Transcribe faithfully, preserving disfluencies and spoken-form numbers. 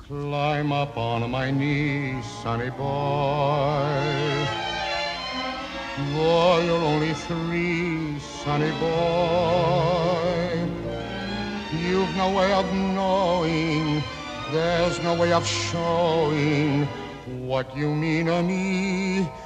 Climb up on my knee, sonny boy. Boy, you're only three, sonny boy. You've no way of knowing, there's no way of showing what you mean to me.